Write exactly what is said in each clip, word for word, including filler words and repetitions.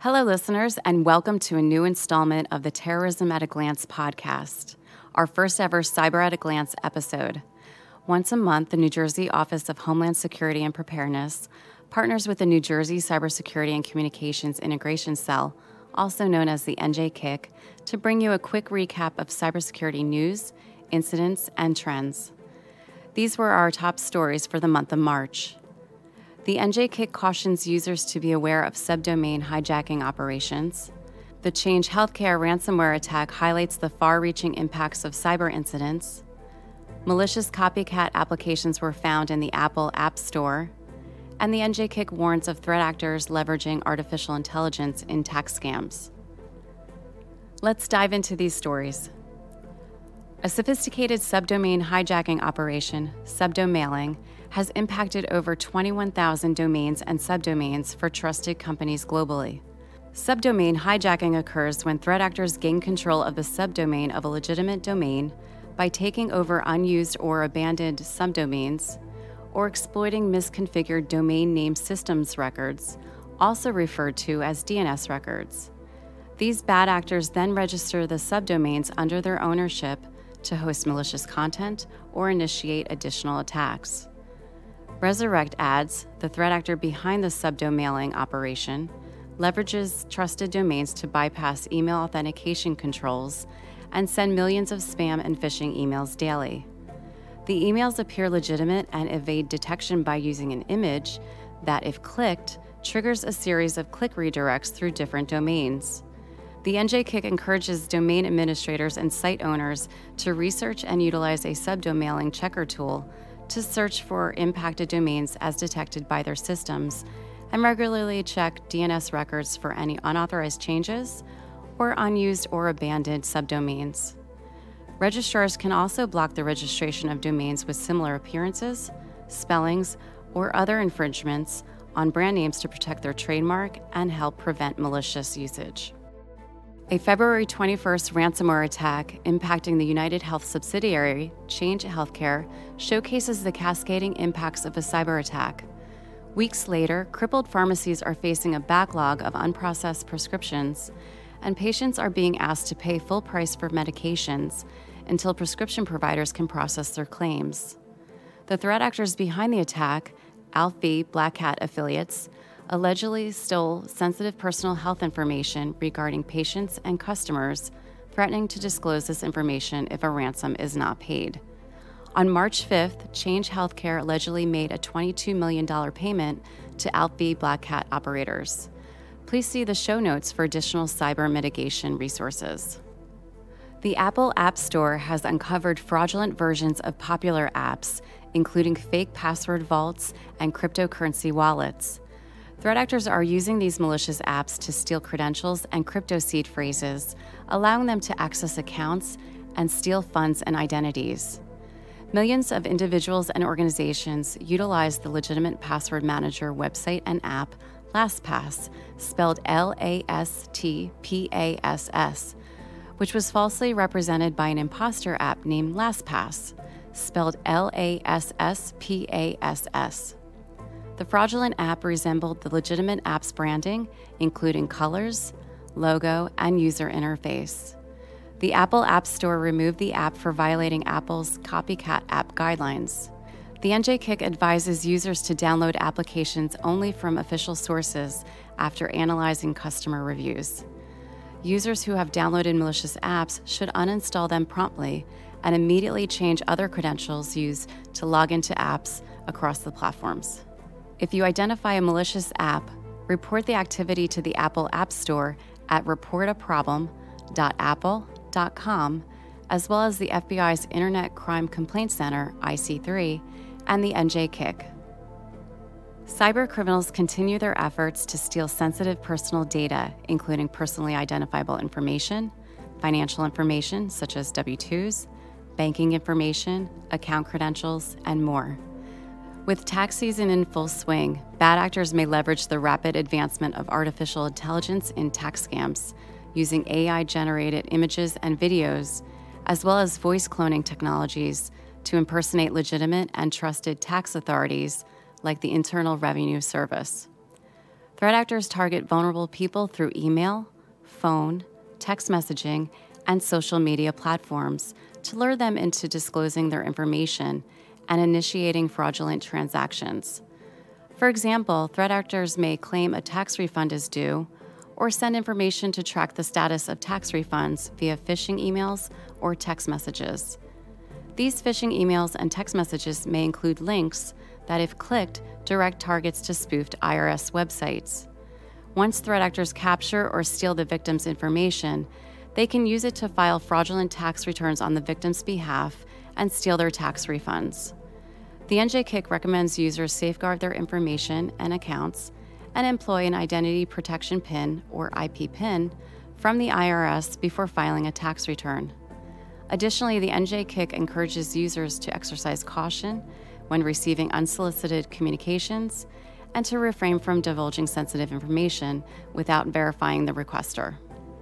Hello, listeners, and welcome to a new installment of the Terrorism at a Glance podcast, our first ever Cyber at a Glance episode. Once a month, the New Jersey Office of Homeland Security and Preparedness partners with the New Jersey Cybersecurity and Communications Integration Cell, also known as the N J C I C, to bring you a quick recap of cybersecurity news, incidents, and trends. These were our top stories for the month of March. The N J C I C cautions users to be aware of subdomain hijacking operations. The Change Healthcare ransomware attack highlights the far-reaching impacts of cyber incidents. Malicious copycat applications were found in the Apple App Store. And the N J C I C warns of threat actors leveraging artificial intelligence in tax scams. Let's dive into these stories. A sophisticated subdomain hijacking operation, subdomailing, has impacted over twenty-one thousand domains and subdomains for trusted companies globally. Subdomain hijacking occurs when threat actors gain control of the subdomain of a legitimate domain by taking over unused or abandoned subdomains or exploiting misconfigured domain name systems records, also referred to as D N S records. These bad actors then register the subdomains under their ownership to host malicious content or initiate additional attacks. Resurrect Ads, the threat actor behind the subdomailing operation, leverages trusted domains to bypass email authentication controls and send millions of spam and phishing emails daily. The emails appear legitimate and evade detection by using an image that, if clicked, triggers a series of click redirects through different domains. The N J C I C encourages domain administrators and site owners to research and utilize a subdomailing checker tool to search for impacted domains as detected by their systems and regularly check D N S records for any unauthorized changes or unused or abandoned subdomains. Registrars can also block the registration of domains with similar appearances, spellings, or other infringements on brand names to protect their trademark and help prevent malicious usage. A February twenty-first ransomware attack impacting the United Health subsidiary, Change Healthcare, showcases the cascading impacts of a cyber attack. Weeks later, crippled pharmacies are facing a backlog of unprocessed prescriptions, and patients are being asked to pay full price for medications until prescription providers can process their claims. The threat actors behind the attack, Alfie Black Cat affiliates, allegedly stole sensitive personal health information regarding patients and customers, threatening to disclose this information if a ransom is not paid. On March fifth, Change Healthcare allegedly made a twenty-two million dollars payment to Alfie Black Cat operators. Please see the show notes for additional cyber mitigation resources. The Apple App Store has uncovered fraudulent versions of popular apps, including fake password vaults and cryptocurrency wallets. Threat actors are using these malicious apps to steal credentials and crypto seed phrases, allowing them to access accounts and steal funds and identities. Millions of individuals and organizations utilize the legitimate password manager website and app LastPass, spelled L A S T P A S S, which was falsely represented by an imposter app named LastPass, spelled L A S S P A S S. The fraudulent app resembled the legitimate app's branding, including colors, logo, and user interface. The Apple App Store removed the app for violating Apple's copycat app guidelines. The N J C I C advises users to download applications only from official sources after analyzing customer reviews. Users who have downloaded malicious apps should uninstall them promptly and immediately change other credentials used to log into apps across the platforms. If you identify a malicious app, report the activity to the Apple App Store at report a problem dot apple dot com, as well as the F B I's Internet Crime Complaint Center, I C three, and the N J C I C. Cyber criminals continue their efforts to steal sensitive personal data, including personally identifiable information, financial information such as W two's, banking information, account credentials, and more. With tax season in full swing, bad actors may leverage the rapid advancement of artificial intelligence in tax scams, using A I-generated images and videos, as well as voice cloning technologies to impersonate legitimate and trusted tax authorities like the Internal Revenue Service. Threat actors target vulnerable people through email, phone, text messaging, and social media platforms to lure them into disclosing their information and initiating fraudulent transactions. For example, threat actors may claim a tax refund is due or send information to track the status of tax refunds via phishing emails or text messages. These phishing emails and text messages may include links that, if clicked, direct targets to spoofed I R S websites. Once threat actors capture or steal the victim's information, they can use it to file fraudulent tax returns on the victim's behalf and steal their tax refunds. The N J C I C recommends users safeguard their information and accounts and employ an identity protection PIN, or I P PIN, from the I R S before filing a tax return. Additionally, the N J C I C encourages users to exercise caution when receiving unsolicited communications and to refrain from divulging sensitive information without verifying the requester.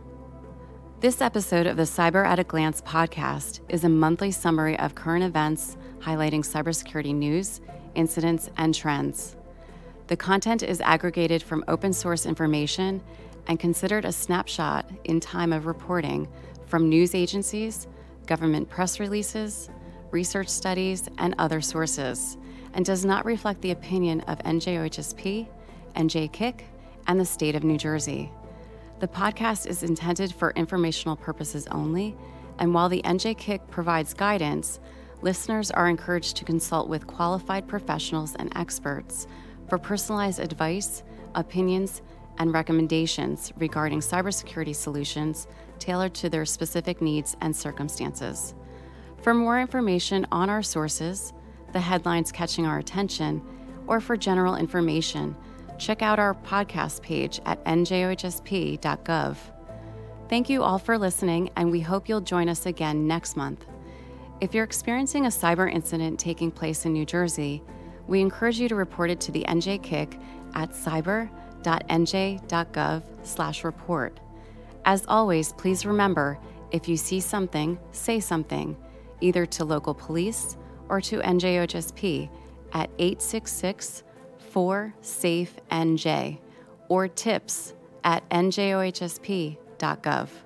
This episode of the Cyber at a Glance podcast is a monthly summary of current events highlighting cybersecurity news, incidents, and trends. The content is aggregated from open source information and considered a snapshot in time of reporting from news agencies, government press releases, research studies, and other sources, and does not reflect the opinion of N J O H S P, N J C I C, and the state of New Jersey. The podcast is intended for informational purposes only, and while the N J C I C provides guidance, listeners are encouraged to consult with qualified professionals and experts for personalized advice, opinions, and recommendations regarding cybersecurity solutions tailored to their specific needs and circumstances. For more information on our sources, the headlines catching our attention, or for general information, check out our podcast page at N J O H S P dot gov. Thank you all for listening, and we hope you'll join us again next month. If you're experiencing a cyber incident taking place in New Jersey, we encourage you to report it to the N J C I C at cyber dot N J dot gov slash report. As always, please remember, if you see something, say something, either to local police or to N J O H S P at eight six six, four, SAFE N J or tips at N J O H S P dot gov.